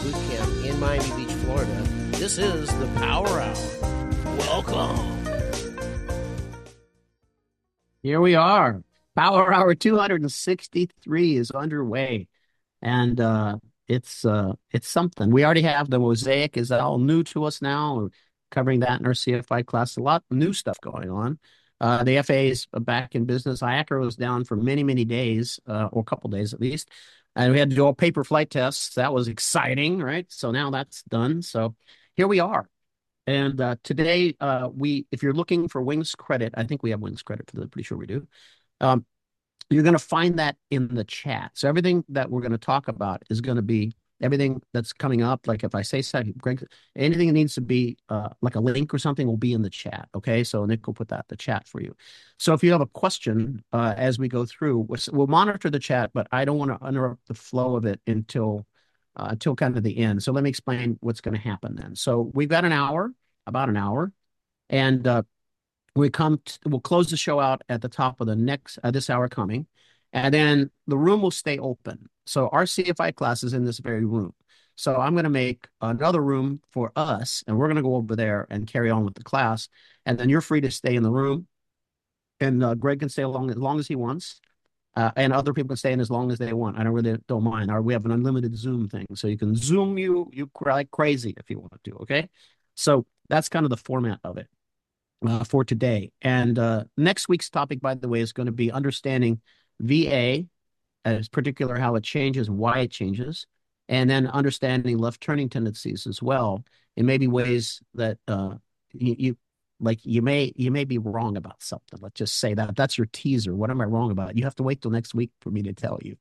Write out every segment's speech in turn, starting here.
boot camp in Miami Beach, Florida. This is the Power Hour. Welcome. Here we are. Power Hour 263 is underway, and it's something. We already have the Mosaic is all new to us now. We're covering that in our CFI class. A lot of new stuff going on. The FAA is back in business. IACRA was down for many, many days, or a couple days at least, and we had to do all paper flight tests. That was exciting, right? So now that's done. So here we are. And today, if you're looking for Wings credit, I think we have Wings credit for that. Pretty sure we do. Um, you're going to find that in the chat. So everything that we're going to talk about is going to be everything that's coming up. Like if I say something, Greg, anything that needs to be like a link or something will be in the chat. Okay, so Nick will put that in the chat for you. So if you have a question as we go through, we'll monitor the chat, but I don't want to interrupt the flow of it until kind of the end. So let me explain what's going to happen then. So we've got an hour, about an hour, and we'll close the show out at the top of the next this hour coming, and then the room will stay open. So our CFI class is in this very room. So I'm going to make another room for us, and we're going to go over there and carry on with the class. And then you're free to stay in the room, and Greg can stay along as long as he wants. And other people can stay in as long as they want. I don't mind. We have an unlimited Zoom thing, so you can Zoom you like crazy if you want to. Okay, so that's kind of the format of it for today. And next week's topic, by the way, is going to be understanding VA, as particular how it changes and why it changes, and then understanding left turning tendencies as well. In maybe ways that you like you may be wrong about something. Let's just say that's your teaser. What am I wrong about? You have to wait till next week for me to tell you.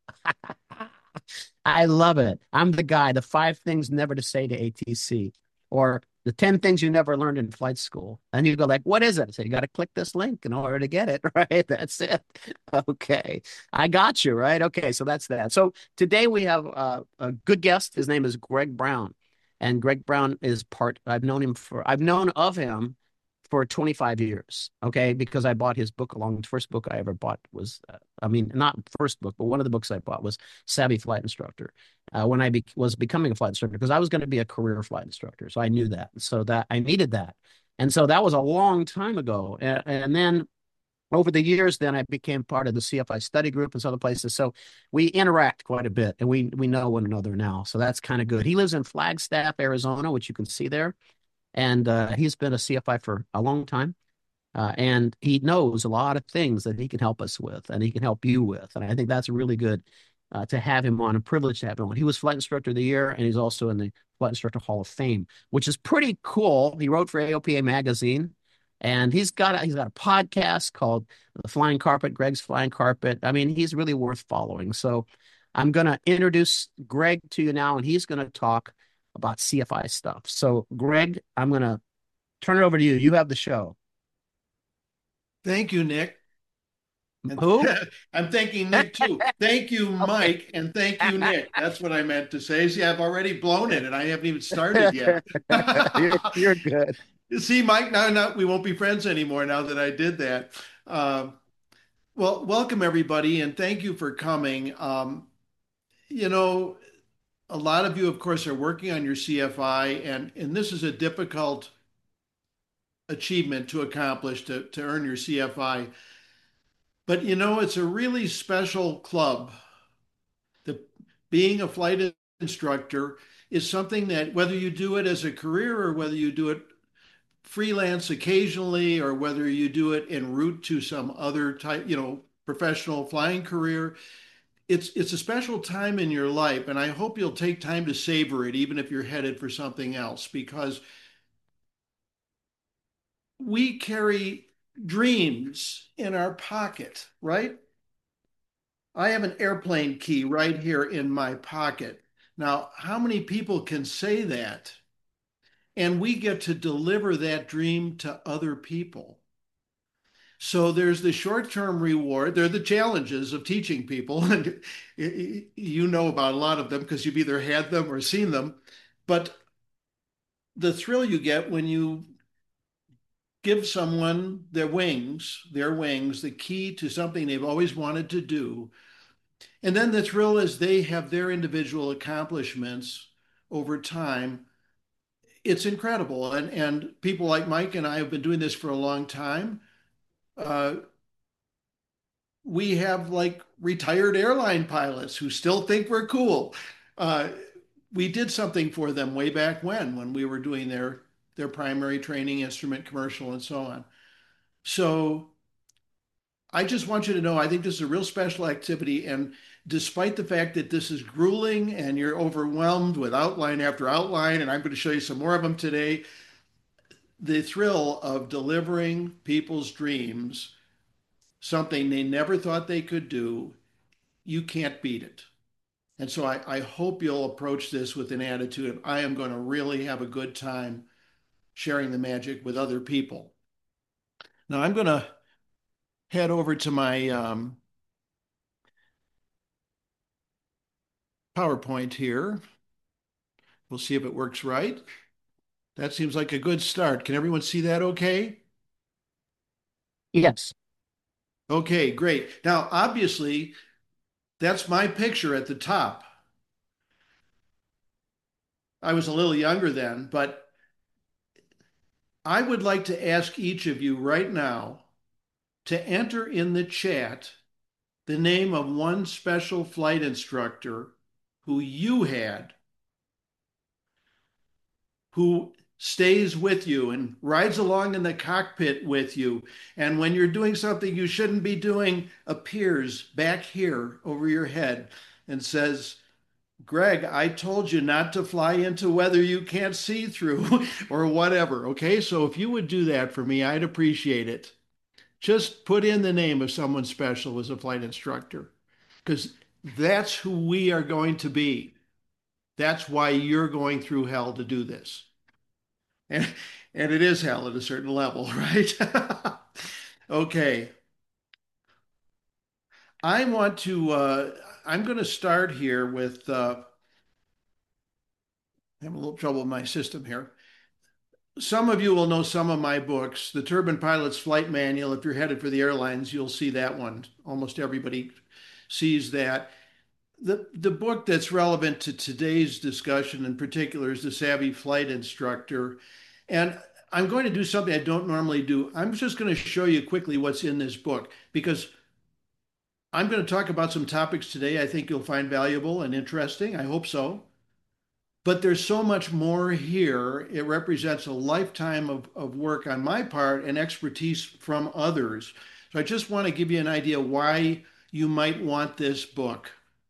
I love it. I'm the guy, the 5 things never to say to ATC, or the 10 things you never learned in flight school. And you go like, what is it? So you got to click this link in order to get it, right? That's it. Okay. I got you, right? Okay. So that's that. So today we have a good guest. His name is Greg Brown. And Greg Brown I've known of him for 25 years, okay? Because I bought his book along. The first book I ever bought was, I mean, not first book, but one of the books I bought was Savvy Flight Instructor when I was becoming a flight instructor, because I was going to be a career flight instructor. So I knew that. So that I needed that. And so that was a long time ago. And then over the years, then I became part of the CFI study group and some other places. So we interact quite a bit, and we know one another now. So that's kind of good. He lives in Flagstaff, Arizona, which you can see there. And he's been a CFI for a long time. And he knows a lot of things that he can help us with and he can help you with. And I think that's really good to have him on, a privilege to have him on. He was Flight Instructor of the Year, and he's also in the Flight Instructor Hall of Fame, which is pretty cool. He wrote for AOPA Magazine, and he's got a podcast called The Flying Carpet, Greg's Flying Carpet. I mean, he's really worth following. So I'm going to introduce Greg to you now, and he's going to talk about CFI stuff. So, Greg, I'm going to turn it over to you. You have the show. Thank you, Nick. And Who? I'm thanking Nick too. Thank you, Okay. Mike, and thank you, Nick. That's what I meant to say. See, I've already blown it and I haven't even started yet. You're good. See, Mike, now we won't be friends anymore now that I did that. Uh, well, welcome everybody, and thank you for coming. You know, a lot of you, of course, are working on your CFI, and this is a difficult achievement to accomplish to earn your CFI. But it's a really special club. The being a flight instructor is something that whether you do it as a career or whether you do it freelance occasionally or whether you do it en route to some other type, professional flying career, it's a special time in your life, and I hope you'll take time to savor it, even if you're headed for something else, because we carry dreams in our pocket, right? I have an airplane key right here in my pocket. Now, how many people can say that? And we get to deliver that dream to other people. So there's the short-term reward. There are the challenges of teaching people, and you know about a lot of them because you've either had them or seen them. But the thrill you get when you give someone their wings, the key to something they've always wanted to do. And then the thrill is they have their individual accomplishments over time, it's incredible. And people like Mike and I have been doing this for a long time. Uh, we have like retired airline pilots who still think we're cool. Uh, we did something for them way back when we were doing their primary training instrument commercial and so on. So I just want you to know I think this is a real special activity. And despite the fact that this is grueling and you're overwhelmed with outline after outline, and I'm going to show you some more of them today, the thrill of delivering people's dreams, something they never thought they could do, you can't beat it. And so I hope you'll approach this with an attitude of, I am going to really have a good time sharing the magic with other people. Now I'm going to head over to my PowerPoint here. We'll see if it works right. That seems like a good start. Can everyone see that okay? Yes. Okay, great. Now, obviously, that's my picture at the top. I was a little younger then, but I would like to ask each of you right now to enter in the chat the name of one special flight instructor who you had, who stays with you and rides along in the cockpit with you. And when you're doing something you shouldn't be doing, appears back here over your head and says, Greg, I told you not to fly into weather you can't see through or whatever. Okay. So if you would do that for me, I'd appreciate it. Just put in the name of someone special as a flight instructor because that's who we are going to be. That's why you're going through hell to do this. And, and it is hell at a certain level, right? Okay. I want to, I'm going to start here with, I have a little trouble with my system here. Some of you will know some of my books. The Turbine Pilot's Flight Manual, if you're headed for the airlines, you'll see that one. Almost everybody sees that. The book that's relevant to today's discussion in particular is The Savvy Flight Instructor. And I'm going to do something I don't normally do. I'm just going to show you quickly what's in this book because I'm going to talk about some topics today I think you'll find valuable and interesting. I hope so. But there's so much more here. It represents a lifetime of work on my part and expertise from others. So I just want to give you an idea why you might want this book.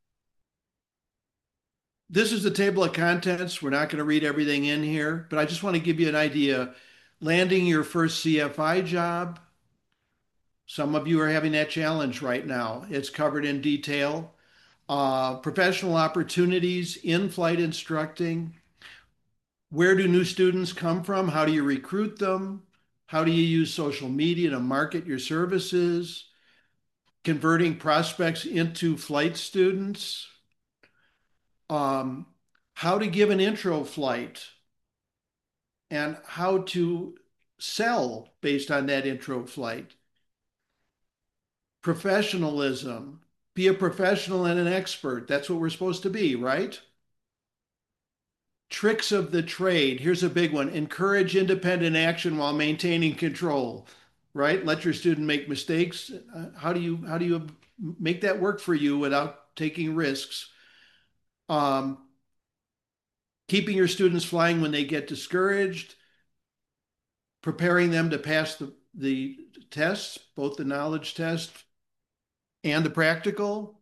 This is the table of contents. We're not going to read everything in here, but I just want to give you an idea. Landing your first CFI job. Some of you are having that challenge right now. It's covered in detail. Professional opportunities, in-flight instructing. Where do new students come from? How do you recruit them? How do you use social media to market your services? Converting prospects into flight students. Um, how to give an intro flight and how to sell based on that intro flight. Professionalism. Be a professional and an expert. That's what we're supposed to be, right? Tricks of the trade. Here's a big one. Encourage independent action while maintaining control, right? Let your student make mistakes. How do you make that work for you without taking risks? Um, keeping your students flying when they get discouraged, preparing them to pass the tests, both the knowledge test and the practical.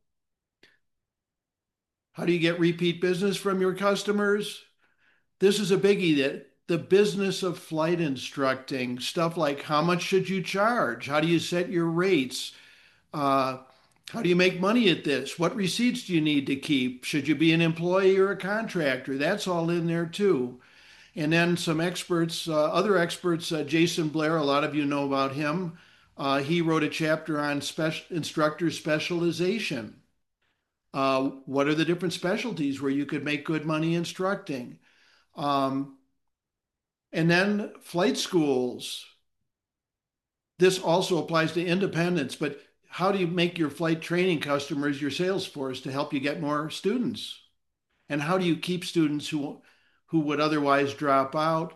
How do you get repeat business from your customers? This is a biggie, that the business of flight instructing, stuff like how much should you charge? How do you set your rates? Uh, how do you make money at this? What receipts do you need to keep? Should you be an employee or a contractor? That's all in there too. And then some experts, other experts, Jason Blair, a lot of you know about him. He wrote a chapter on instructor specialization. What are the different specialties where you could make good money instructing? Um, and then flight schools. This also applies to independents, but how do you make your flight training customers your sales force to help you get more students? And how do you keep students who would otherwise drop out?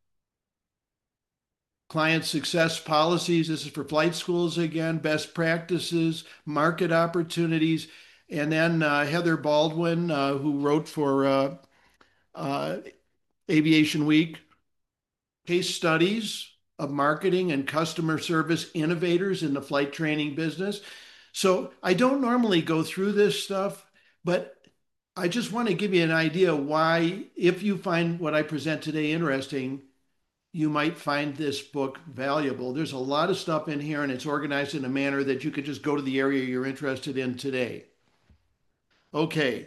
Client success policies. This is for flight schools again, best practices, market opportunities. And then Heather Baldwin, who wrote for uh, Aviation Week, case studies of marketing and customer service innovators in the flight training business. So I don't normally go through this stuff, but I just want to give you an idea why, if you find what I present today interesting, you might find this book valuable. There's a lot of stuff in here, and it's organized in a manner that you could just go to the area you're interested in today. Okay.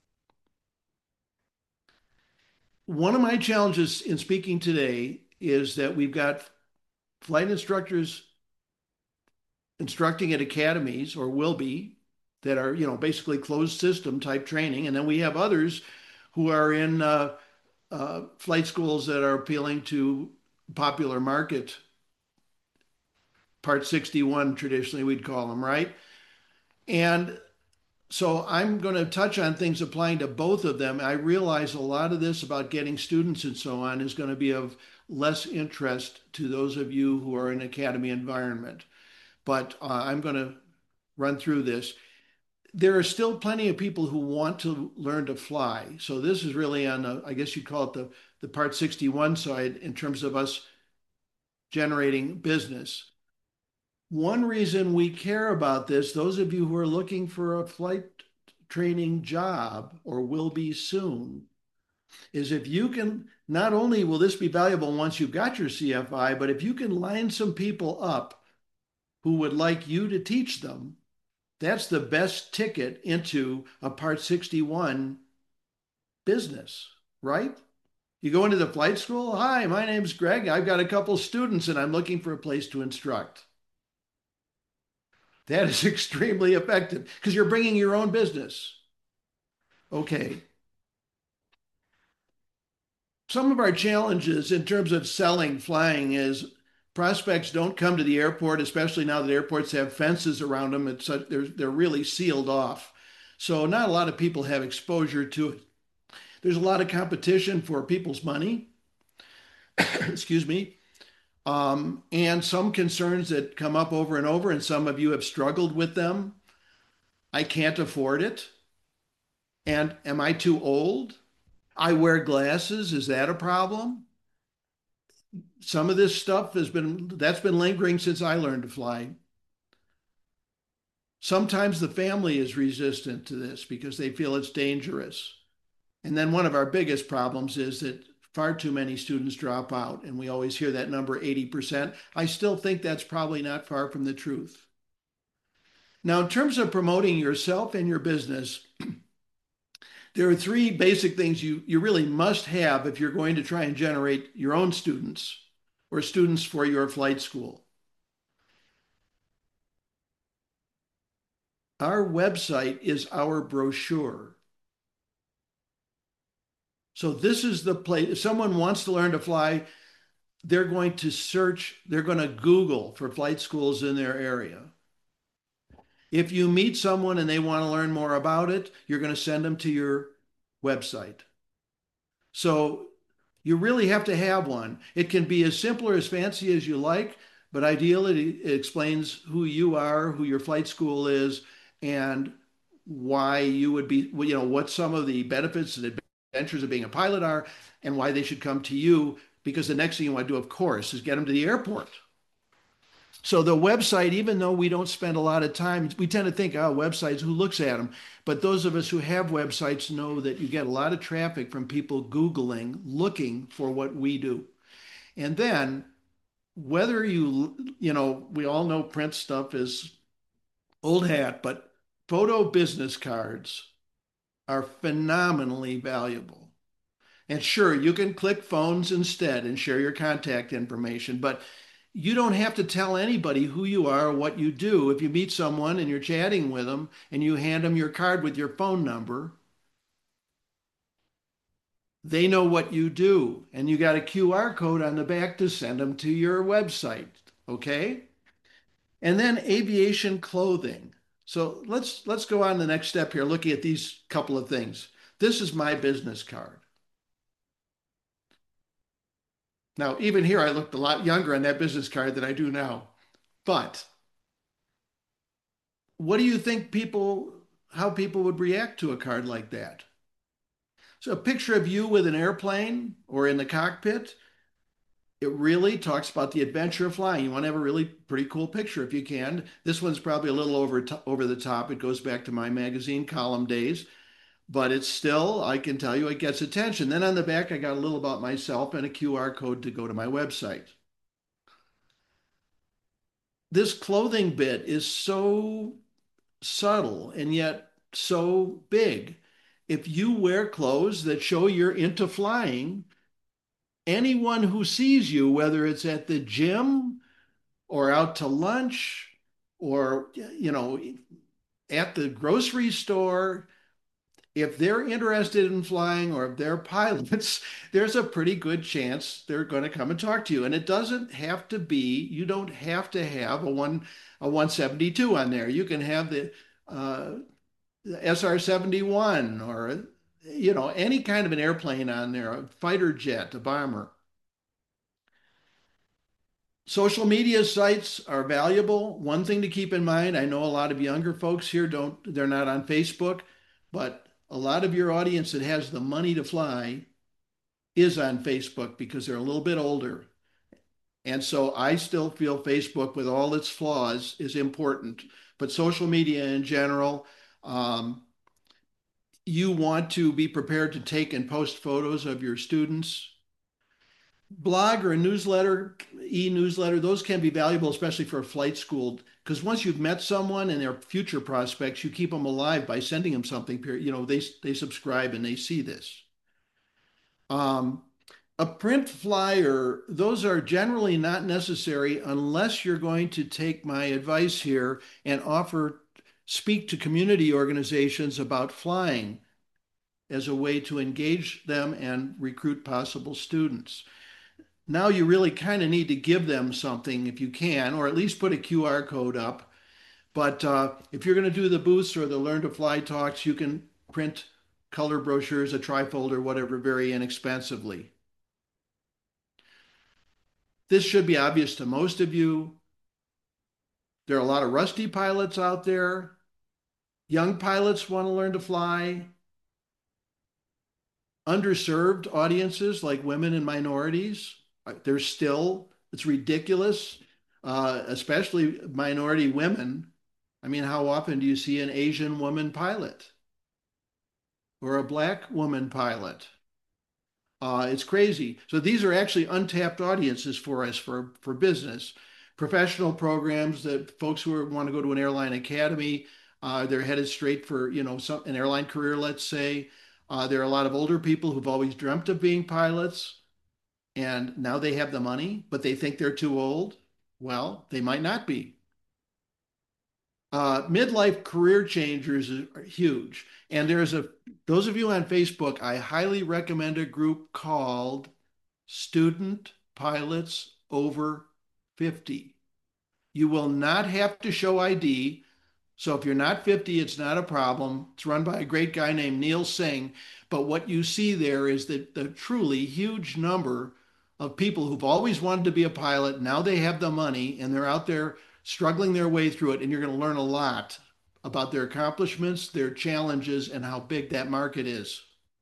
One of my challenges in speaking today is that we've got flight instructors instructing at academies, or will be, that are, basically closed system type training. And then we have others who are in flight schools that are appealing to popular market, Part 61, traditionally we'd call them, right? And so I'm going to touch on things applying to both of them. I realize a lot of this about getting students and so on is going to be of less interest to those of you who are in academy environment. But I'm going to run through this. There are still plenty of people who want to learn to fly. So this is really on, I guess you'd call it the Part 61 side in terms of us generating business. One reason we care about this, those of you who are looking for a flight training job or will be soon, is if you can, not only will this be valuable once you've got your CFI, but if you can line some people up who would like you to teach them, that's the best ticket into a Part 61 business, right? You go into the flight school. Hi, my name's Greg. I've got a couple students and I'm looking for a place to instruct. That is extremely effective because you're bringing your own business. Okay. Some of our challenges in terms of selling flying is prospects don't come to the airport, especially now that airports have fences around them. They're really sealed off. So not a lot of people have exposure to it. There's a lot of competition for people's money. Excuse me. And some concerns that come up over and over, and some of you have struggled with them. I can't afford it. And am I too old? I wear glasses. Is that a problem? Some of this stuff that's been lingering since I learned to fly. Sometimes the family is resistant to this because they feel it's dangerous. And then one of our biggest problems is that far too many students drop out, and we always hear that number 80%. I still think that's probably not far from the truth. Now, in terms of promoting yourself and your business, there are three basic things you really must have if you're going to try and generate your own students or students for your flight school. Our website is our brochure. So this is the place. If someone wants to learn to fly, they're going to search, they're going to Google for flight schools in their area. If you meet someone and they want to learn more about it, you're going to send them to your website. So you really have to have one. It can be as simple or as fancy as you like, but ideally it explains who you are, who your flight school is, and why you would be, what some of the benefits and adventures of being a pilot are, and why they should come to you, because the next thing you want to do, of course, is get them to the airport. So the website, even though we don't spend a lot of time, we tend to think, oh, websites, who looks at them? But those of us who have websites know that you get a lot of traffic from people Googling, looking for what we do. And then whether we all know print stuff is old hat, but photo business cards are phenomenally valuable. And sure, you can click phones instead and share your contact information, but you don't have to tell anybody who you are or what you do. If you meet someone and you're chatting with them and you hand them your card with your phone number, they know what you do. And you got a QR code on the back to send them to your website. Okay? And then aviation clothing. So let's go on to the next step here, looking at these couple of things. This is my business card. Now, even here, I looked a lot younger on that business card than I do now. But what do you think how people would react to a card like that? So, a picture of you with an airplane or in the cockpit, it really talks about the adventure of flying. You want to have a really pretty cool picture if you can. This one's probably a little over the top. It goes back to my magazine column days, but it's still, I can tell you, it gets attention. Then on the back, I got a little about myself and a QR code to go to my website. This clothing bit is so subtle and yet so big. If you wear clothes that show you're into flying, anyone who sees you, whether it's at the gym or out to lunch or, at the grocery store, if they're interested in flying or if they're pilots, there's a pretty good chance they're going to come and talk to you. And it doesn't have to be, you don't have to have a 172 on there. You can have the SR-71 or any kind of an airplane on there, a fighter jet, a bomber. Social media sites are valuable. One thing to keep in mind, I know a lot of younger folks here they're not on Facebook, but a lot of your audience that has the money to fly is on Facebook because they're a little bit older. And so I still feel Facebook, with all its flaws, is important. But social media in general, you want to be prepared to take and post photos of your students. Blog or a newsletter, e-newsletter, those can be valuable, especially for a flight school, because once you've met someone and their future prospects, you keep them alive by sending them something. They subscribe and they see this. A print flyer, those are generally not necessary unless you're going to take my advice here and speak to community organizations about flying as a way to engage them and recruit possible students. Now you really kind of need to give them something if you can, or at least put a QR code up. But if you're going to do the booths or the Learn to Fly talks, you can print color brochures, a trifolder, whatever, very inexpensively. This should be obvious to most of you. There are a lot of rusty pilots out there. Young pilots want to learn to fly. Underserved audiences like women and minorities. It's ridiculous, especially minority women. I mean, how often do you see an Asian woman pilot or a black woman pilot? It's crazy. So these are actually untapped audiences for us for business. Professional programs that folks who want to go to an airline academy, they're headed straight for, an airline career, let's say. There are a lot of older people who've always dreamt of being pilots, and now they have the money, but they think they're too old. Well, they might not be. Midlife career changers are huge. And those of you on Facebook, I highly recommend a group called Student Pilots Over 50. You will not have to show ID. So if you're not 50, it's not a problem. It's run by a great guy named Neil Singh. But what you see there is that the truly huge number of people who've always wanted to be a pilot, now they have the money and they're out there struggling their way through it. And you're going to learn a lot about their accomplishments, their challenges, and how big that market is.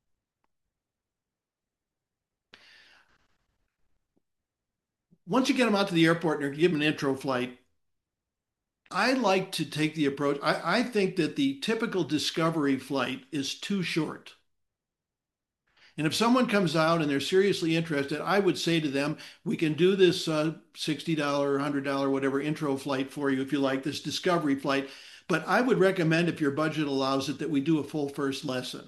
Once you get them out to the airport and you give them an intro flight, I like to take the approach. I think that the typical discovery flight is too short. And if someone comes out and they're seriously interested, I would say to them, we can do this $60, $100, whatever intro flight for you if you like, this discovery flight. But I would recommend, if your budget allows it, that we do a full first lesson.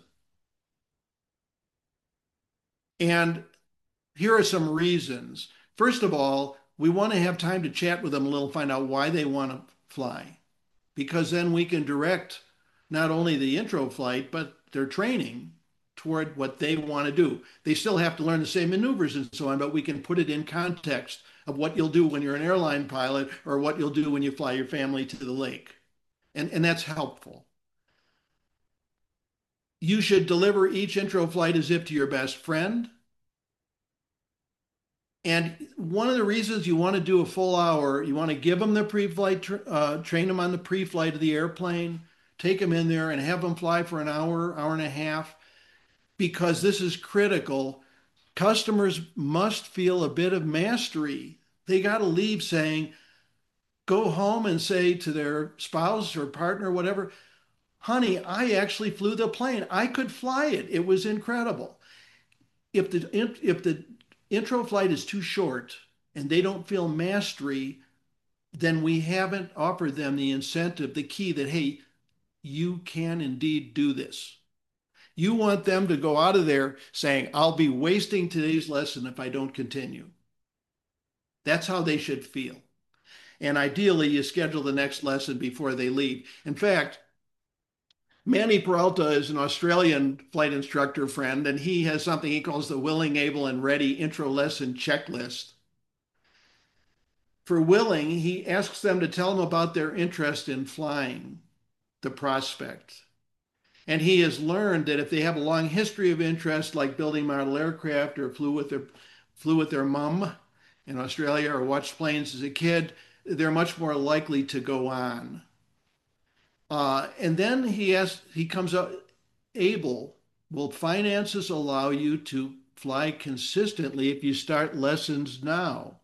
And here are some reasons. First of all, we want to have time to chat with them a little, find out why they want to fly, because then we can direct not only the intro flight, but their training toward what they want to do. They still have to learn the same maneuvers and so on, but we can put it in context of what you'll do when you're an airline pilot or what you'll do when you fly your family to the lake. And that's helpful. You should deliver each intro flight as if to your best friend. And one of the reasons you want to do a full hour, you want to give them the pre-flight, train them on the pre-flight of the airplane, take them in there and have them fly for an hour, hour and a half, because this is critical. Customers must feel a bit of mastery. They got to leave saying, go home and say to their spouse or partner, whatever, honey, I actually flew the plane. I could fly it. It was incredible. If the intro flight is too short and they don't feel mastery, then we haven't offered them the incentive, the key that, hey, you can indeed do this. You want them to go out of there saying, I'll be wasting today's lesson if I don't continue. That's how they should feel. And ideally, you schedule the next lesson before they leave. In fact, Manny Peralta is an Australian flight instructor friend, and he has something he calls the Willing, Able, and Ready intro lesson checklist. For willing, he asks them to tell him about their interest in flying, the prospect. And he has learned that if they have a long history of interest, like building model aircraft or flew with their mom in Australia or watched planes as a kid, they're much more likely to go on. And then he comes up able. Will finances allow you to fly consistently if you start lessons now?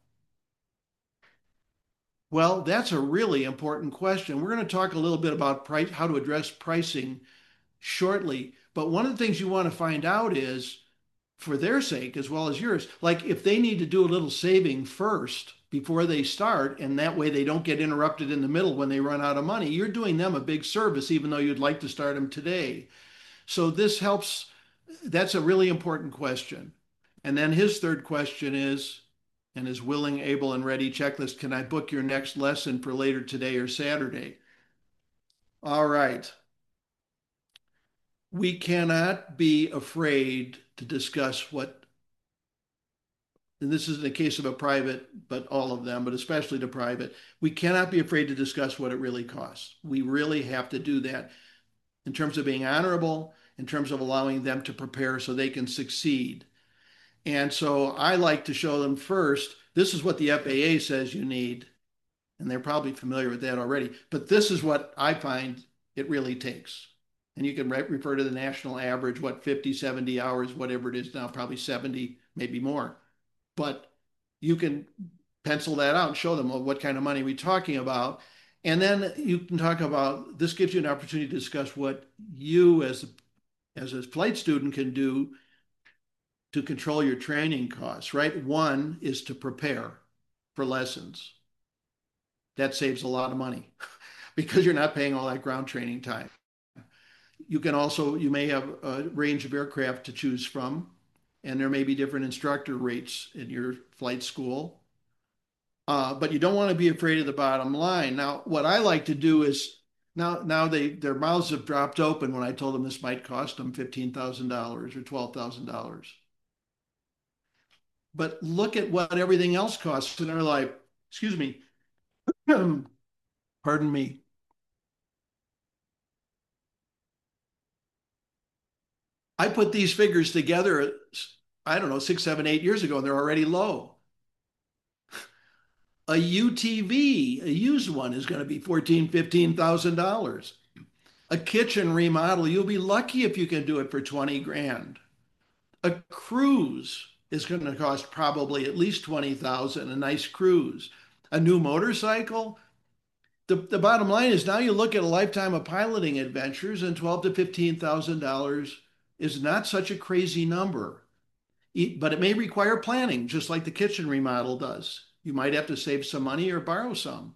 Well, that's a really important question. We're going to talk a little bit about price, how to address pricing shortly. But one of the things you want to find out is, for their sake as well as yours, like if they need to do a little saving first before they start, and that way they don't get interrupted in the middle when they run out of money, you're doing them a big service, even though you'd like to start them today. So this helps. That's a really important question. And then his third question is, and his willing, able, and ready checklist, can I book your next lesson for later today or Saturday? All right. We cannot be afraid to discuss what, and this is in the case of a private, but all of them, but especially the private, we cannot be afraid to discuss what it really costs. We really have to do that in terms of being honorable, in terms of allowing them to prepare so they can succeed. And so I like to show them first, this is what the FAA says you need. And they're probably familiar with that already. But this is what I find it really takes. And you can refer to the national average, what, 50, 70 hours, whatever it is now, probably 70, maybe more. But you can pencil that out and show them, well, what kind of money are we talking about? And then you can talk about, this gives you an opportunity to discuss what you as a flight student can do to control your training costs, right? One is to prepare for lessons. That saves a lot of money because you're not paying all that ground training time. You may have a range of aircraft to choose from, and there may be different instructor rates in your flight school. But you don't want to be afraid of the bottom line. Now, what I like to do is now their mouths have dropped open when I told them this might cost them $15,000 or $12,000. But look at what everything else costs in our life. Excuse me. Pardon me. I put these figures together, I don't know, 6, 7, 8 years ago, and they're already low. A UTV, a used one, is going to be $14,000, $15,000. A kitchen remodel, you'll be lucky if you can do it for 20 grand. A cruise is going to cost probably at least 20,000, a nice cruise. A new motorcycle, the bottom line is now you look at a lifetime of piloting adventures, and $12,000 to $15,000 is not such a crazy number. But it may require planning, just like the kitchen remodel does. You might have to save some money or borrow some.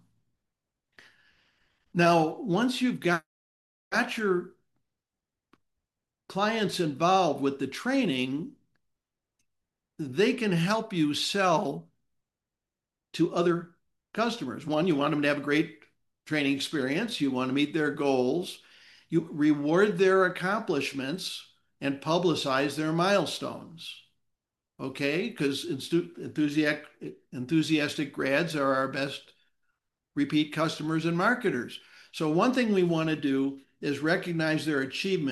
Now, once you've got your clients involved with the training, they can help you sell to other customers. One, you want them to have a great training experience. You want to meet their goals. You reward their accomplishments and publicize their milestones. Okay? Because enthusiastic grads are our best repeat customers and marketers. So one thing we want to do is recognize their achievements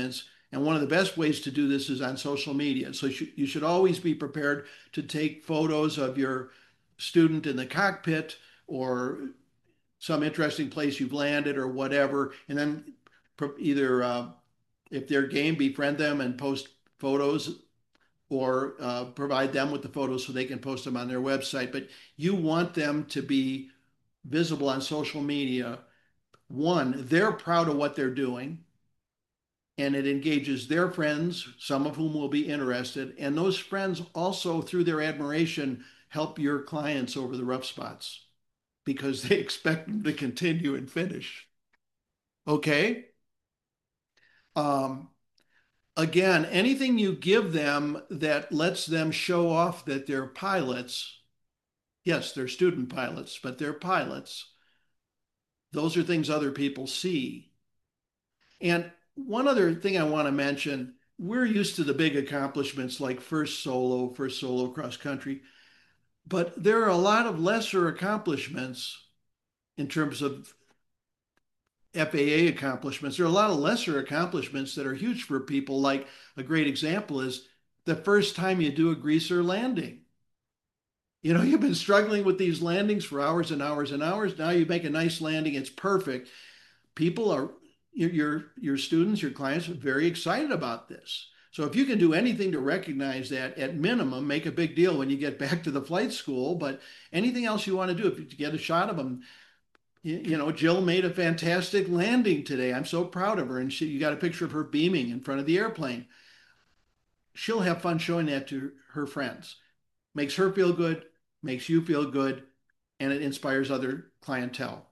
And one of the best ways to do this is on social media. So you should always be prepared to take photos of your student in the cockpit or some interesting place you've landed or whatever. And then either if they're game, befriend them and post photos or provide them with the photos so they can post them on their website. But you want them to be visible on social media. One, they're proud of what they're doing and it engages their friends, some of whom will be interested. And those friends also, through their admiration, help your clients over the rough spots because they expect them to continue and finish. Okay? Um, Again, anything you give them that lets them show off that they're pilots, yes, they're student pilots, but they're pilots. Those are things other people see. And one other thing I want to mention, we're used to the big accomplishments like first solo cross country, but there are a lot of lesser accomplishments in terms of FAA accomplishments. There are a lot of lesser accomplishments that are huge for people. Like a great example is the first time you do a greaser landing. You know, you've been struggling with these landings for hours and hours and hours. Now you make a nice landing, it's perfect. People are your students, your clients are very excited about this. So if you can do anything to recognize that, at minimum, make a big deal when you get back to the flight school. But anything else you want to do, if you get a shot of them, you know, Jill made a fantastic landing today. I'm so proud of her. And you got a picture of her beaming in front of the airplane. She'll have fun showing that to her friends. Makes her feel good, makes you feel good, and it inspires other clientele.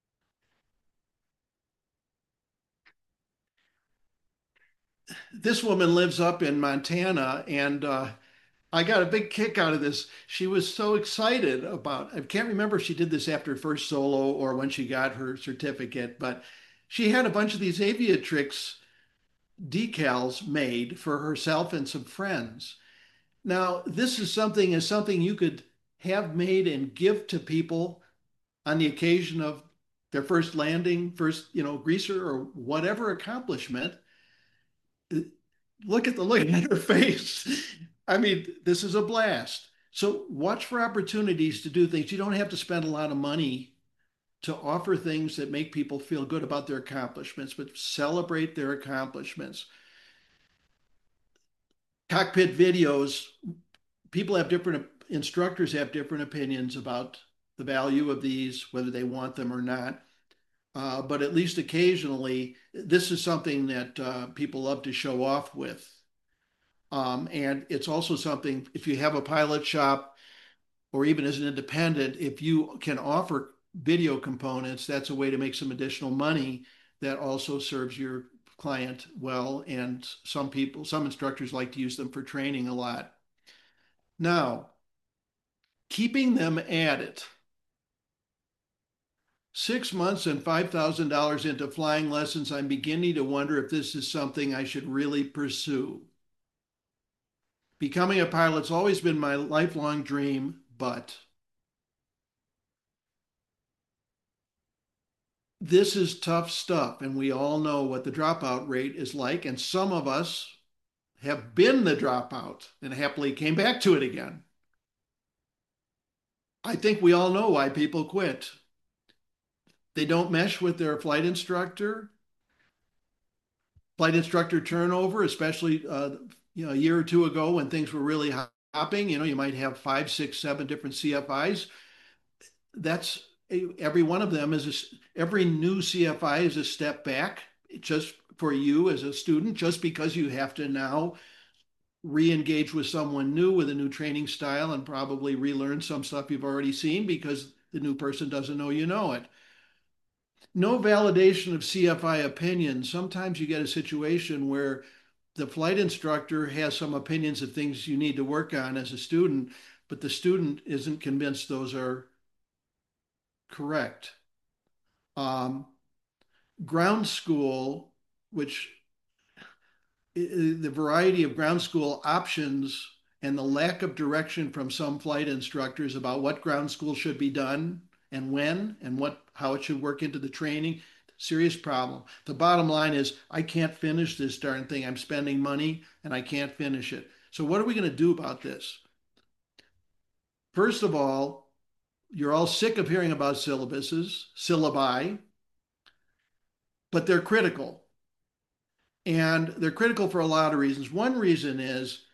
This woman lives up in Montana, and I got a big kick out of this. She was so excited about, I can't remember if she did this after first solo or when she got her certificate, but she had a bunch of these Aviatrix decals made for herself and some friends. Now, this is something you could have made and give to people on the occasion of their first landing, first, you know, greaser or whatever accomplishment. Look at the look at her face. I mean, this is a blast. So watch for opportunities to do things. You don't have to spend a lot of money to offer things that make people feel good about their accomplishments, but celebrate their accomplishments. Cockpit videos, people have different, instructors have different opinions about the value of these, whether they want them or not. But at least occasionally, this is something that people love to show off with. And it's also something, if you have a pilot shop or even as an independent, if you can offer video components, that's a way to make some additional money that also serves your client well. And some people, some instructors like to use them for training a lot. Now, keeping them at it. 6 months and $5,000 into flying lessons, I'm beginning to wonder if this is something I should really pursue. Becoming a pilot's always been my lifelong dream, but this is tough stuff, and we all know what the dropout rate is like, and some of us have been the dropout and happily came back to it again. I think we all know why people quit. They don't mesh with their flight instructor turnover, especially you know, a year or two ago when things were really hopping. You know, you might have 5, 6, 7 different CFIs. That's every one of them every new CFI is a step back just for you as a student, just because you have to now re-engage with someone new with a new training style and probably relearn some stuff you've already seen because the new person doesn't know you know it. No validation of CFI opinion. Sometimes you get a situation where the flight instructor has some opinions of things you need to work on as a student, but the student isn't convinced those are correct. Um, Ground school, which the variety of ground school options and the lack of direction from some flight instructors about what ground school should be done and when and how it should work into the training. serious problem. The bottom line is I can't finish this darn thing. I'm spending money and I can't finish it. So what are we going to do about this? First of all, you're all sick of hearing about syllabi, but they're critical. And they're critical for a lot of reasons. One reason is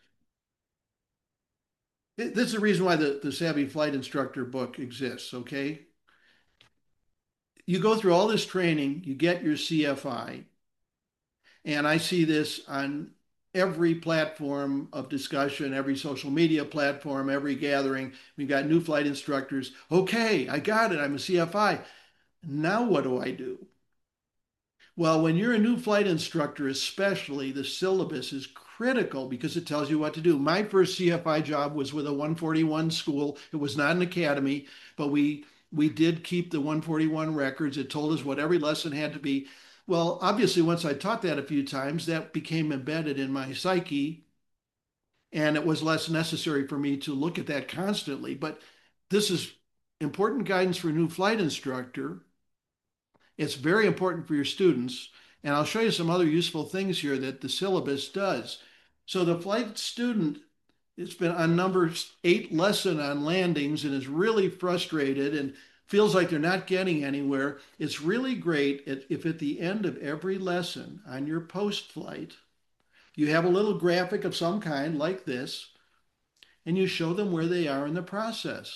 this is the reason why the Savvy Flight Instructor book exists, okay? You go through all this training, you get your CFI, and I see this on every platform of discussion, every social media platform, every gathering. We've got new flight instructors. Okay, I got it. I'm a CFI. Now what do I do? Well, when you're a new flight instructor, especially, the syllabus is critical because it tells you what to do. My first CFI job was with a 141 school. It was not an academy, but we did keep the 141 records. It told us what every lesson had to be. Well, obviously, once I taught that a few times, that became embedded in my psyche, and it was less necessary for me to look at that constantly. But this is important guidance for a new flight instructor. It's very important for your students. And I'll show you some other useful things here that the syllabus does. So the flight student, it's been on number 8 lesson on landings and is really frustrated and feels like they're not getting anywhere. It's really great if at the end of every lesson on your post flight, you have a little graphic of some kind like this, and you show them where they are in the process.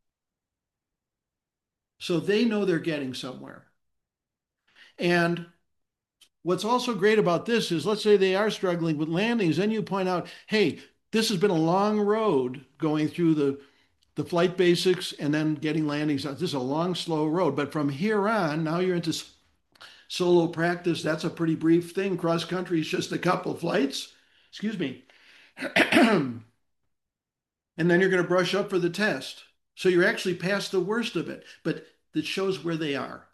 So they know they're getting somewhere. And what's also great about this is, let's say they are struggling with landings, then you point out, hey, this has been a long road going through the flight basics and then getting landings. This is a long, slow road. But from here on, now you're into solo practice. That's a pretty brief thing. Cross country is just a couple flights. Excuse me. And then you're going to brush up for the test. So you're actually past the worst of it, but it shows where they are.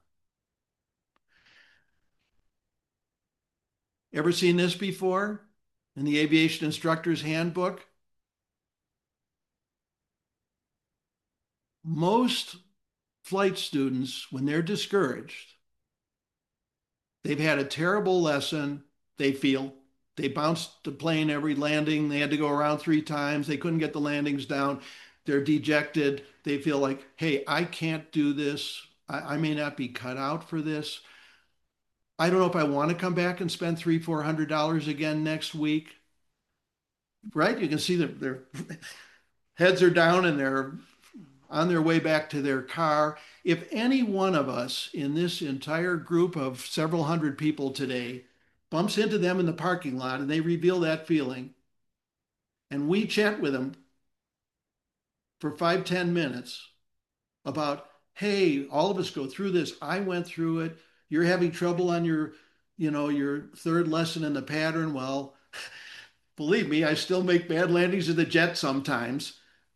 Ever seen this before in the Aviation Instructor's Handbook? Most flight students, when they're discouraged, they've had a terrible lesson, they feel. They bounced the plane every landing. They had to go around 3 times. They couldn't get the landings down. They're dejected. They feel like, hey, I can't do this. I may not be cut out for this. I don't know if I want to come back and spend $300-400 again next week. Right? You can see their heads are down and they're on their way back to their car. If any one of us in this entire group of several hundred people today bumps into them in the parking lot and they reveal that feeling, and we chat with them for 5-10 minutes about, hey, all of us go through this. I went through it. You're having trouble on your 3rd lesson in the pattern. Well, believe me, I still make bad landings in the jet sometimes.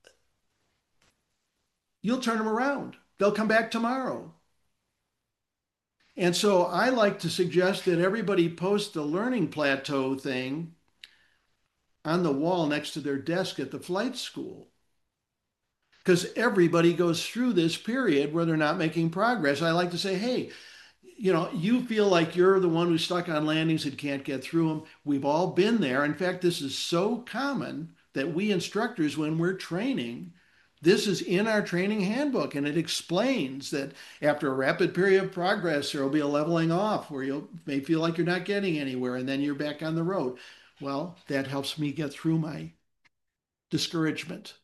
You'll turn them around. They'll come back tomorrow. And so I like to suggest that everybody post the learning plateau thing on the wall next to their desk at the flight school. Because everybody goes through this period where they're not making progress. I like to say, hey, you feel like you're the one who's stuck on landings and can't get through them. We've all been there. In fact, this is so common that we instructors, when we're training, this is in our training handbook, and it explains that after a rapid period of progress, there will be a leveling off where you may feel like you're not getting anywhere, and then you're back on the road. Well, that helps me get through my discouragement.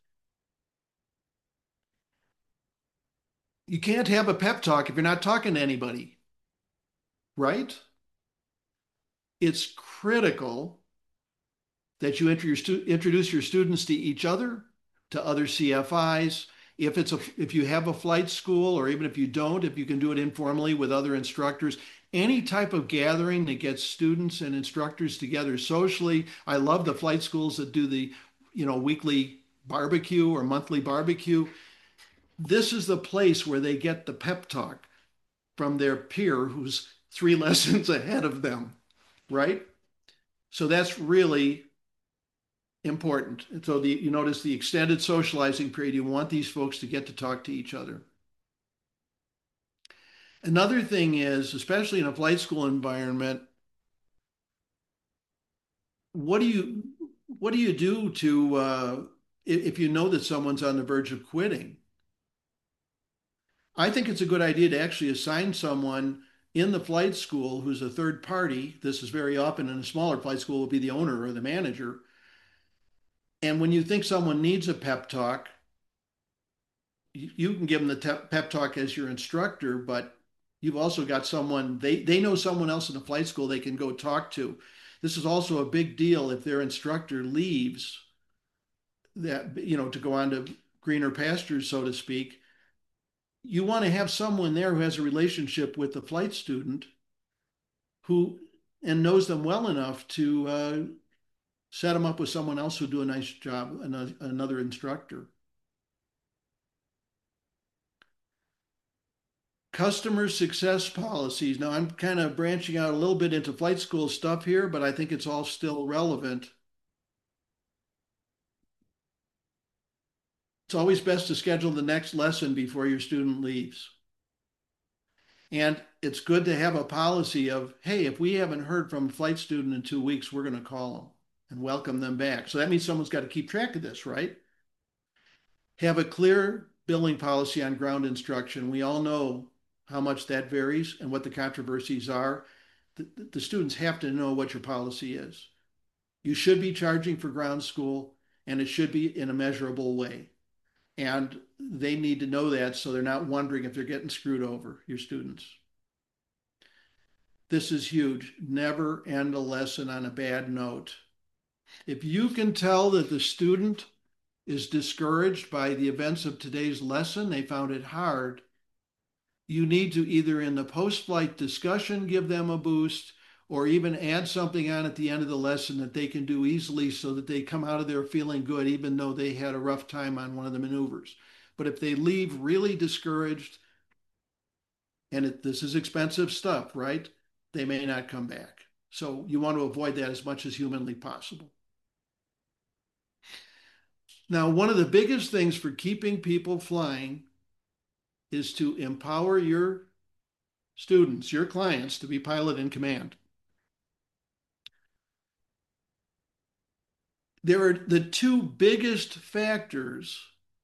You can't have a pep talk if you're not talking to anybody, right? It's critical that you introduce your students to each other, to other CFIs. If you have a flight school, or even if you don't, if you can do it informally with other instructors, any type of gathering that gets students and instructors together socially. I love the flight schools that do the weekly barbecue or monthly barbecue. This is the place where they get the pep talk from their peer who's 3 lessons ahead of them, right? So that's really important. And so you notice the extended socializing period, you want these folks to get to talk to each other. Another thing is, especially in a flight school environment, what do you what do you do to if you know that someone's on the verge of quitting? I think it's a good idea to actually assign someone in the flight school who's a third party. This is very often in a smaller flight school, will be the owner or the manager. And when you think someone needs a pep talk, you can give them the pep talk as your instructor, but you've also got someone, they know someone else in the flight school they can go talk to. This is also a big deal if their instructor leaves that, to go on to greener pastures, so to speak. You want to have someone there who has a relationship with the flight student who and knows them well enough to set them up with someone else who'll do a nice job, another instructor. Customer success policies. Now, I'm kind of branching out a little bit into flight school stuff here, but I think it's all still relevant. It's always best to schedule the next lesson before your student leaves. And it's good to have a policy of, hey, if we haven't heard from a flight student in 2 weeks, we're going to call them and welcome them back. So that means someone's got to keep track of this, right? Have a clear billing policy on ground instruction. We all know how much that varies and what the controversies are. The students have to know what your policy is. You should be charging for ground school, and it should be in a measurable way. And they need to know that so they're not wondering if they're getting screwed over, your students. This is huge. Never end a lesson on a bad note. If you can tell that the student is discouraged by the events of today's lesson, they found it hard, you need to either in the post-flight discussion give them a boost or even add something on at the end of the lesson that they can do easily so that they come out of there feeling good, even though they had a rough time on one of the maneuvers. But if they leave really discouraged, and this is expensive stuff, right? They may not come back. So you want to avoid that as much as humanly possible. Now, one of the biggest things for keeping people flying is to empower your students, your clients, to be pilot in command. There are the two biggest factors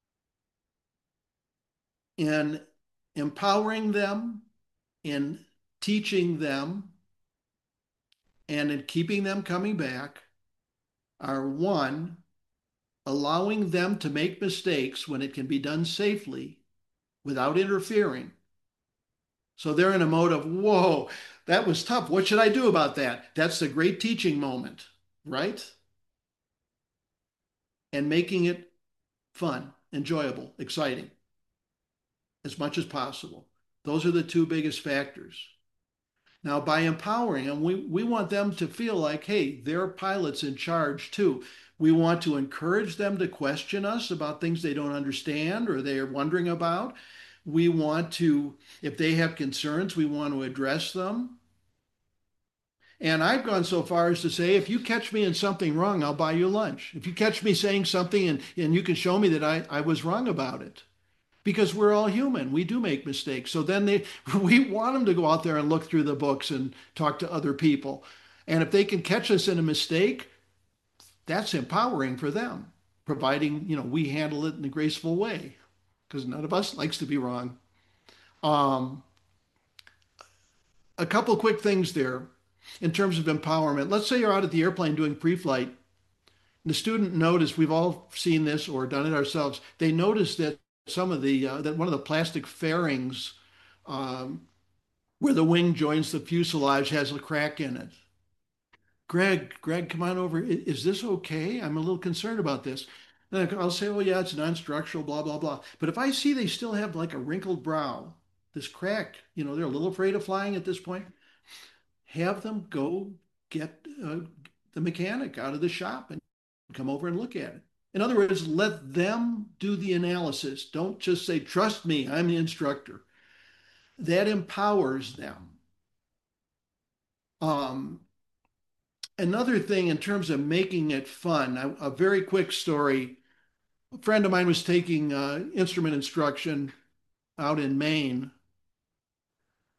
in empowering them, in teaching them, and in keeping them coming back are one, allowing them to make mistakes when it can be done safely without interfering. So they're in a mode of, whoa, that was tough. What should I do about that? That's a great teaching moment, right? And making it fun, enjoyable, exciting as much as possible. Those are the two biggest factors. Now, by empowering them, we want them to feel like, hey, they're pilots in charge too. We want to encourage them to question us about things they don't understand or they are wondering about. We want to, if they have concerns, we want to address them. And I've gone so far as to say, if you catch me in something wrong, I'll buy you lunch. If you catch me saying something and you can show me that I was wrong about it, because we're all human. We do make mistakes. So then we want them to go out there and look through the books and talk to other people. And if they can catch us in a mistake, that's empowering for them, providing, we handle it in a graceful way, because none of us likes to be wrong. Um, a couple quick things there in terms of empowerment. Let's say you're out at the airplane doing pre-flight. The student noticed, we've all seen this or done it ourselves, they noticed that some of that one of the plastic fairings um, where the wing joins the fuselage has a crack in it. Greg, come on over. Is this okay? I'm a little concerned about this. And I'll say, oh yeah, it's non-structural, blah, blah, blah. But if I see they still have like a wrinkled brow, this crack, they're a little afraid of flying at this point, have them go get the mechanic out of the shop and come over and look at it. In other words, let them do the analysis. Don't just say, trust me, I'm the instructor. That empowers them. Another thing in terms of making it fun, a very quick story. A friend of mine was taking instrument instruction out in Maine,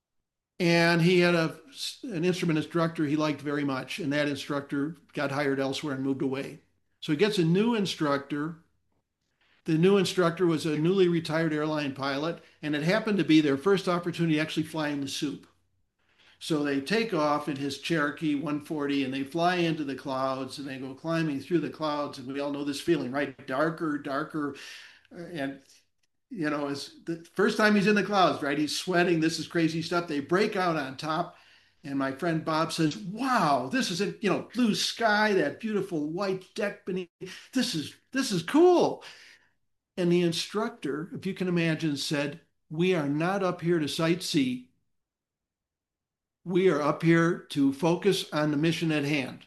And he had an instrument instructor he liked very much, and that instructor got hired elsewhere and moved away. So he gets a new instructor. The new instructor was a newly retired airline pilot, and it happened to be their first opportunity actually flying the soup. So they take off in his Cherokee 140 and they fly into the clouds and they go climbing through the clouds. And we all know this feeling, right? Darker, darker. And, it's the first time he's in the clouds, right? He's sweating. This is crazy stuff. They break out on top. And my friend Bob says, "Wow, this is it, blue sky, that beautiful white deck beneath. This is cool." And the instructor, if you can imagine, said, "We are not up here to sightsee. We are up here to focus on the mission at hand."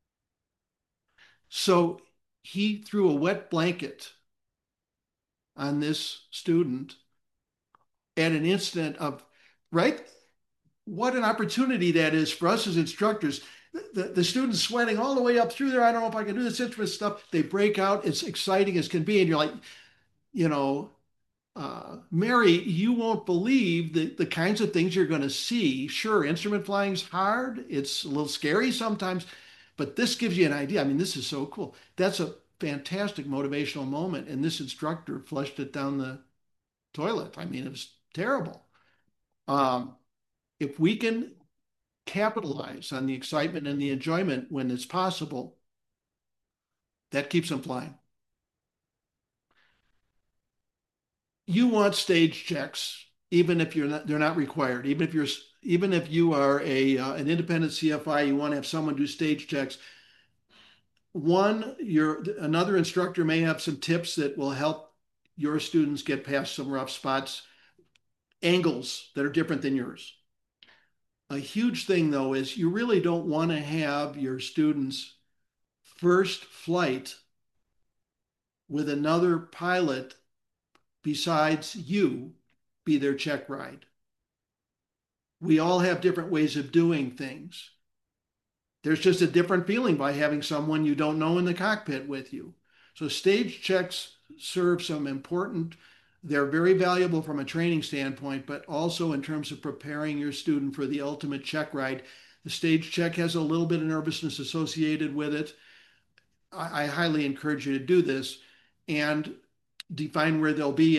So he threw a wet blanket on this student at an instant of, right? What an opportunity that is for us as instructors. The students sweating all the way up through there. I don't know if I can do this instrument stuff. They break out. It's exciting as can be. And you're like, you know, Mary, you won't believe the kinds of things you're going to see. Sure, instrument flying's hard. It's a little scary sometimes, but this gives you an idea. I mean, this is so cool. That's a fantastic motivational moment. And this instructor flushed it down the toilet. I mean, it was terrible. Um, if we can capitalize on the excitement and the enjoyment when it's possible, that keeps them flying. You want stage checks, even if they're not required. Even if you are an independent CFI, you want to have someone do stage checks. Another instructor may have some tips that will help your students get past some rough spots, angles that are different than yours. A huge thing, though, is you really don't want to have your students' first flight with another pilot besides you be their check ride. We all have different ways of doing things. There's just a different feeling by having someone you don't know in the cockpit with you. So stage checks serve some important, they're very valuable from a training standpoint, but also in terms of preparing your student for the ultimate check ride. The stage check has a little bit of nervousness associated with it. I highly encourage you to do this and define where they'll be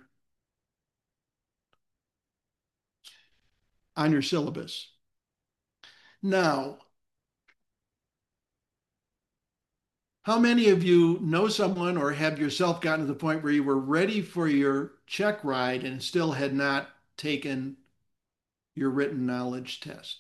on your syllabus. Now, how many of you know someone or have yourself gotten to the point where you were ready for your check ride and still had not taken your written knowledge test?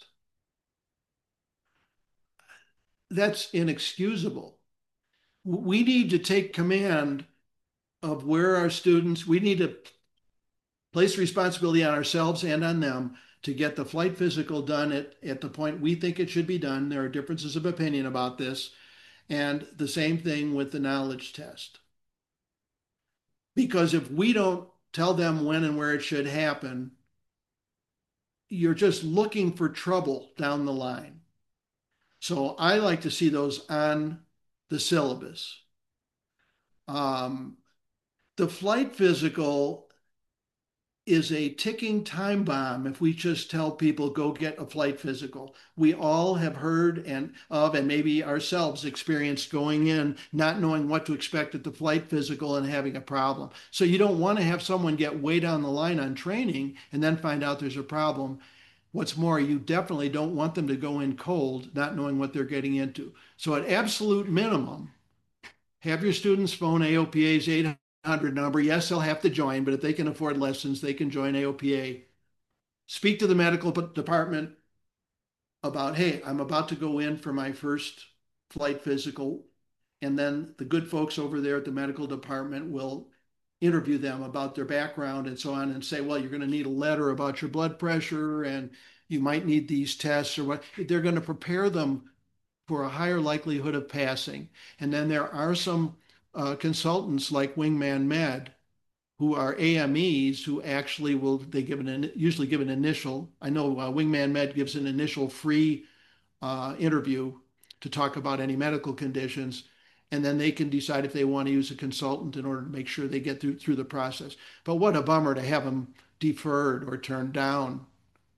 That's inexcusable. We need to take command of where our students, we need to place responsibility on ourselves and on them to get the flight physical done at the point we think it should be done. There are differences of opinion about this. And the same thing with the knowledge test. Because if we don't tell them when and where it should happen, you're just looking for trouble down the line. So I like to see those on the syllabus. Um, the flight physical is a ticking time bomb if we just tell people go get a flight physical. We all have heard and maybe ourselves experienced going in not knowing what to expect at the flight physical and having a problem. So you don't want to have someone get way down the line on training and then find out there's a problem. What's more, you definitely don't want them to go in cold, not knowing what they're getting into. So at absolute minimum, have your students phone AOPA's 800 number. Yes, they'll have to join, but if they can afford lessons, they can join AOPA. Speak to the medical department about, hey, I'm about to go in for my first flight physical. And then the good folks over there at the medical department will interview them about their background and so on and say, well, you're going to need a letter about your blood pressure and you might need these tests or what. They're going to prepare them for a higher likelihood of passing. And then there are some consultants like Wingman Med who are AMEs who actually usually give an initial. I know Wingman Med gives an initial free interview to talk about any medical conditions, and then they can decide if they want to use a consultant in order to make sure they get through the process. But what a bummer to have them deferred or turned down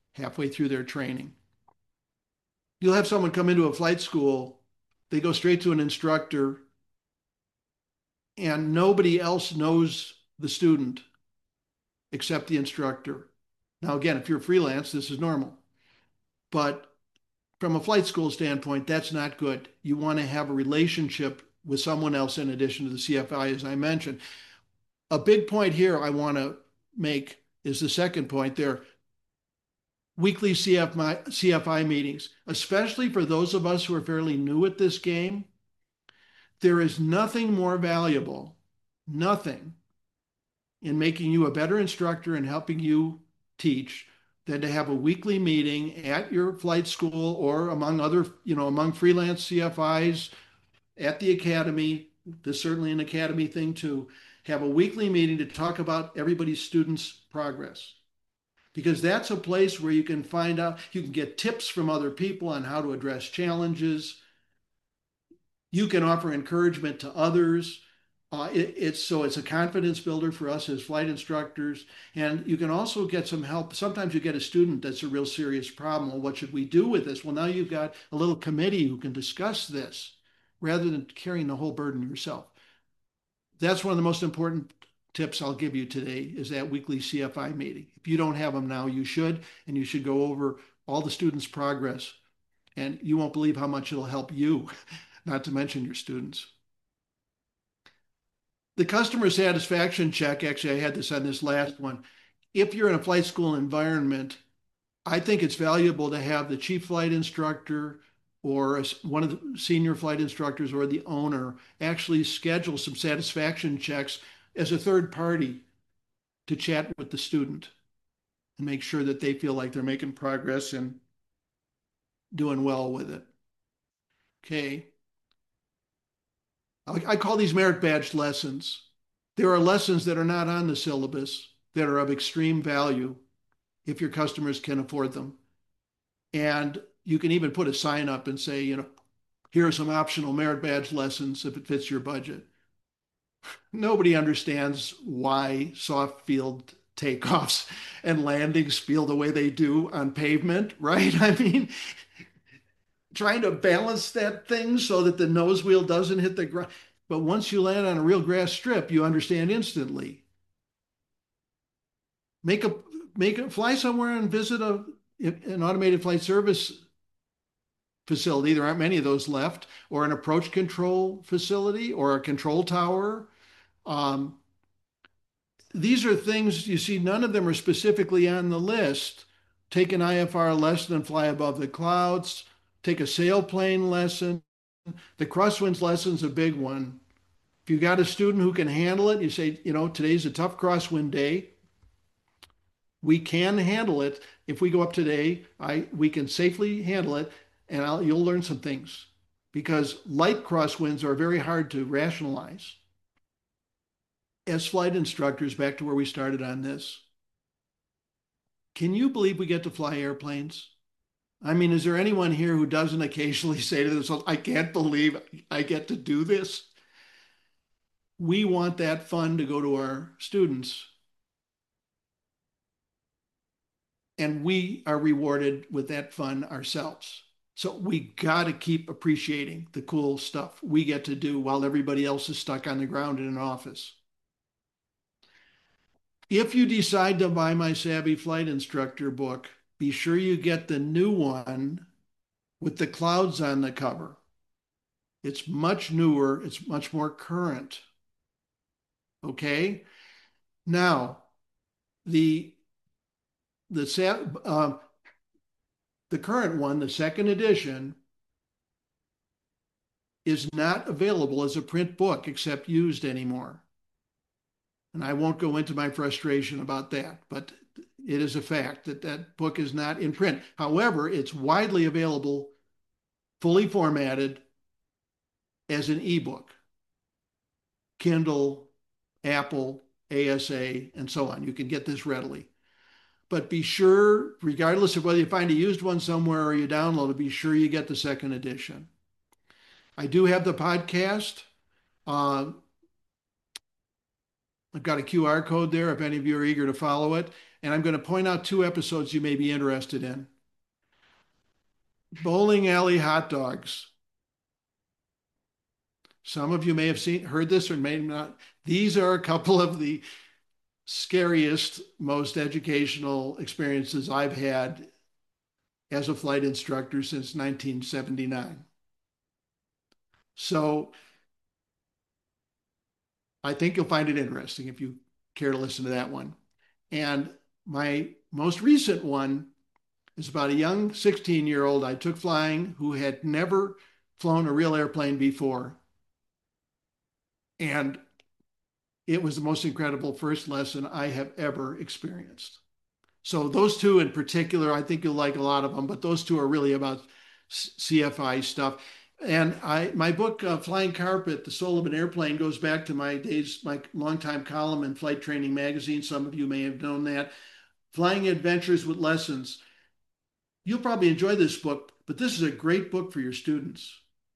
halfway through their training. You'll have someone come into a flight school, they go straight to an instructor, and nobody else knows the student except the instructor. Now, again, if you're freelance, this is normal. But from a flight school standpoint, that's not good. You want to have a relationship with someone else in addition to the CFI, as I mentioned. A big point here I want to make is the second point there. Weekly CFI meetings, especially for those of us who are fairly new at this game, there is nothing more valuable, nothing in making you a better instructor and helping you teach than to have a weekly meeting at your flight school or among other, among freelance CFIs at the academy. There's certainly an academy thing too. Have a weekly meeting to talk about everybody's students' progress. Because that's a place where you can find out, you can get tips from other people on how to address challenges. You can offer encouragement to others. It's a confidence builder for us as flight instructors, and you can also get some help. Sometimes you get a student that's a real serious problem. Well, what should we do with this? Well, now you've got a little committee who can discuss this rather than carrying the whole burden yourself. That's one of the most important tips I'll give you today is that weekly CFI meeting. If you don't have them now, you should, and you should go over all the students' progress, and you won't believe how much it'll help you, not to mention your students. The customer satisfaction check, actually, I had this on this last one. If you're in a flight school environment, I think it's valuable to have the chief flight instructor or one of the senior flight instructors or the owner actually schedule some satisfaction checks as a third party to chat with the student and make sure that they feel like they're making progress and doing well with it. Okay. I call these merit badge lessons. There are lessons that are not on the syllabus that are of extreme value if your customers can afford them. And you can even put a sign up and say, here are some optional merit badge lessons if it fits your budget. Nobody understands why soft field takeoffs and landings feel the way they do on pavement, right? I mean, trying to balance that thing so that the nose wheel doesn't hit the ground. But once you land on a real grass strip, you understand instantly. Make a fly somewhere and visit an automated flight service facility. There aren't many of those left, or an approach control facility, or a control tower. These are things you see, none of them are specifically on the list. Take an IFR lesson and fly above the clouds. Take a sailplane lesson. The crosswinds lesson's a big one. If you got a student who can handle it, you say, today's a tough crosswind day. We can handle it. If we go up today, we can safely handle it, and you'll learn some things because light crosswinds are very hard to rationalize. As flight instructors, back to where we started on this, can you believe we get to fly airplanes? I mean, is there anyone here who doesn't occasionally say to themselves, I can't believe I get to do this? We want that fun to go to our students. And we are rewarded with that fun ourselves. So we got to keep appreciating the cool stuff we get to do while everybody else is stuck on the ground in an office. If you decide to buy my Savvy Flight Instructor book, be sure you get the new one with the clouds on the cover. It's much newer, it's much more current. Okay? Now, the current one, the second edition, is not available as a print book except used anymore. And I won't go into my frustration about that, but it is a fact that that book is not in print. However, it's widely available, fully formatted as an ebook, Kindle, Apple, ASA, and so on. You can get this readily. But be sure, regardless of whether you find a used one somewhere or you download it, be sure you get the second edition. I do have the podcast. I've got a QR code there if any of you are eager to follow it. and I'm going to point out two episodes you may be interested in. Bowling alley hot dogs. Some of you may have heard this or may not. These are a couple of the scariest, most educational experiences I've had as a flight instructor since 1979. So I think you'll find it interesting if you care to listen to that one. And my most recent one is about a young 16-year-old I took flying who had never flown a real airplane before. And it was the most incredible first lesson I have ever experienced. So those two in particular, I think you'll like a lot of them, but those two are really about CFI stuff. And my book, Flying Carpet, The Soul of an Airplane, goes back to my days, my longtime column in Flight Training Magazine. Some of you may have known that. Flying Adventures with Lessons. You'll probably enjoy this book, but this is a great book for your students.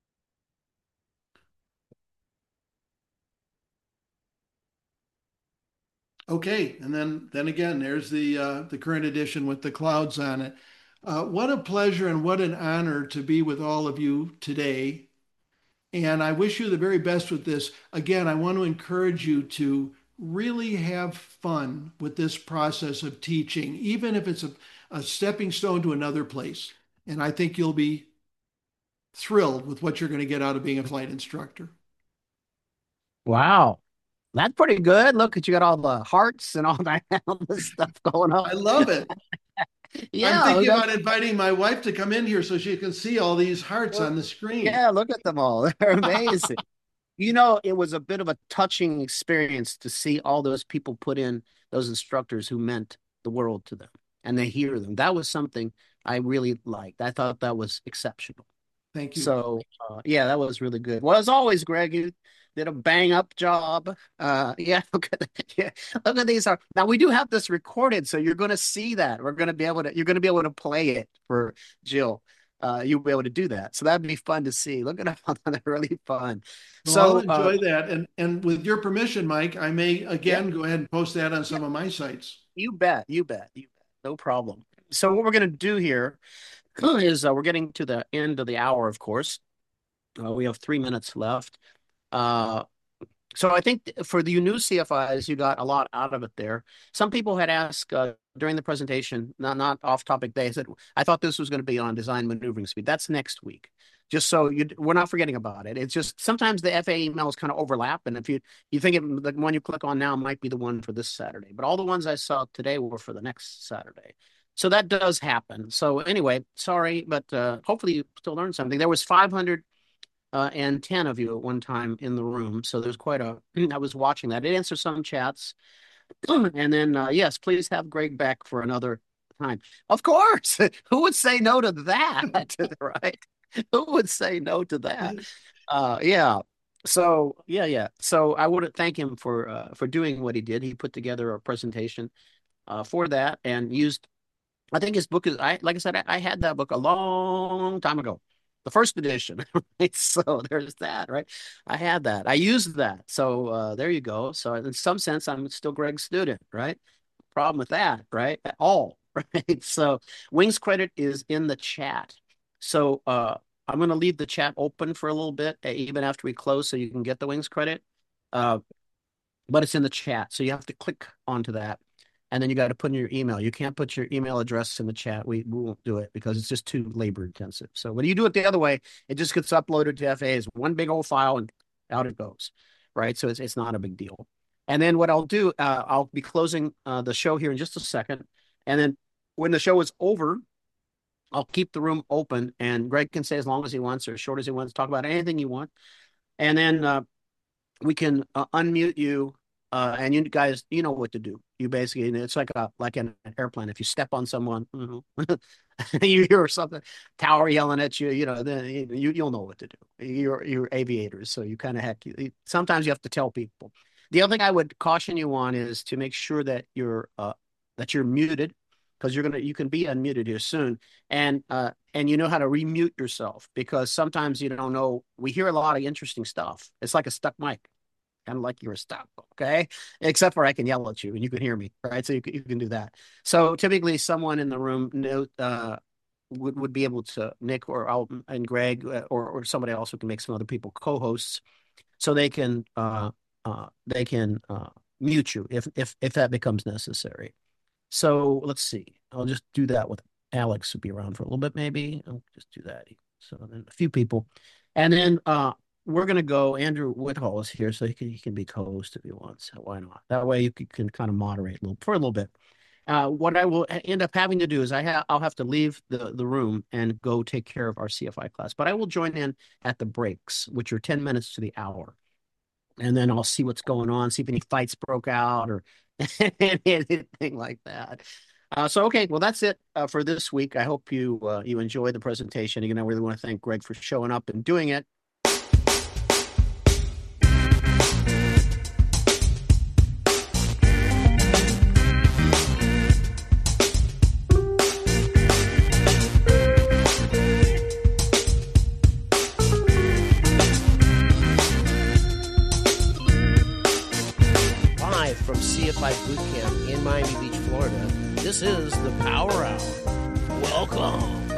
Okay, and then again, there's the current edition with the clouds on it. What a pleasure and what an honor to be with all of you today. And I wish you the very best with this. Again, I want to encourage you to really have fun with this process of teaching, even if it's a stepping stone to another place. And I think you'll be thrilled with what you're going to get out of being a flight instructor. Wow. That's pretty good. Look at you got all the hearts and all that all this stuff going on. I love it. I'm Yeah, thinking about inviting my wife to come in here so she can see all these hearts on the screen. yeah, look at them all. They're amazing. You know, it was a bit of a touching experience to see all those people put in those instructors who meant the world to them and they hear them. That was something I really liked. I thought that was exceptional. Thank you. So, yeah, that was really good. Well, as always, Greg, you did a bang up job. Yeah, yeah, look at these. Now we do have this recorded, so you're going to see that. You're going to be able to play it for Jill. You'll be able to do that. So that'd be fun to see. Look at them. They're really fun. Well, I'll So, enjoy that. And with your permission, Mike, I may yeah, again go ahead and post that on some of my sites. you bet. You bet. You bet. No problem. So what we're going to do here is we're getting to the end of the hour, of course. We have 3 minutes left. Uh, so I think for the new CFIs, you got a lot out of it there. Some people had asked during the presentation, not off topic, they said, I thought this was going to be on design maneuvering speed. That's next week. Just so we're not forgetting about it. It's just sometimes the FAA emails kind of overlap. And if you think the one you click on now might be the one for this Saturday, but all the ones I saw today were for the next Saturday. So that does happen. So anyway, sorry, but hopefully you still learned something. There was 510 of you at one time in the room. So there's quite a, I was watching that. It answered some chats. And then, yes, please have Greg back for another time. Of course. Who would say no to that? Right? Who would say no to that? Yeah. So, yeah. So I want to thank him for doing what he did. He put together a presentation for that and used, I think his book is, like I said, I had that book a long time ago, the first edition. Right? So there's that, right? I had that. I used that. So there you go. So in some sense, I'm still Greg's student, right? Problem with that, right? At all, right? So Wings credit is in the chat. So I'm going to leave the chat open for a little bit, even after we close, so you can get the Wings credit. But it's in the chat, so you have to click onto that. And then you got to put in your email. You can't put your email address in the chat. We won't do it because it's just too labor intensive. So when you do it the other way, it just gets uploaded to FAA as one big old file and out it goes, right? So it's not a big deal. And then what I'll do, I'll be closing the show here in just a second. And then when the show is over, I'll keep the room open and Greg can say as long as he wants or as short as he wants, talk about anything you want. And then we can unmute you. And you guys, you know what to do. You basically, it's like an airplane. If you step on someone, you hear something, tower yelling at you, then you'll know what to do. You're aviators, so you kind of sometimes you have to tell people. The other thing I would caution you on is to make sure that you're muted, because you can be unmuted here soon, and you know how to remute yourself, because sometimes you don't know. We hear a lot of interesting stuff. It's like a stuck mic. kind of like you're stuck, okay? Except for I can yell at you and you can hear me, right? So you can do that. So typically someone in the room would be able to, Nick or and Greg or somebody else who can make some other people co-hosts, so they can mute you if that becomes necessary. So let's see. I'll just do that with Alex who'll be around for a little bit, maybe. I'll just do that. So then a few people. And then we're gonna go. Andrew Whitehall is here, so he can be co-host if he wants. Why not? That way you can kind of moderate for a little bit. What I will end up having to do is I'll have to leave the room and go take care of our CFI class, but I will join in at the breaks, which are 10 minutes to the hour. And then I'll see what's going on, see if any fights broke out or anything like that. Okay, well, that's it for this week. I hope you enjoyed the presentation. Again, I really want to thank Greg for showing up and doing it. From CFI Boot Camp in Miami Beach, Florida, this is the Power Hour. Welcome.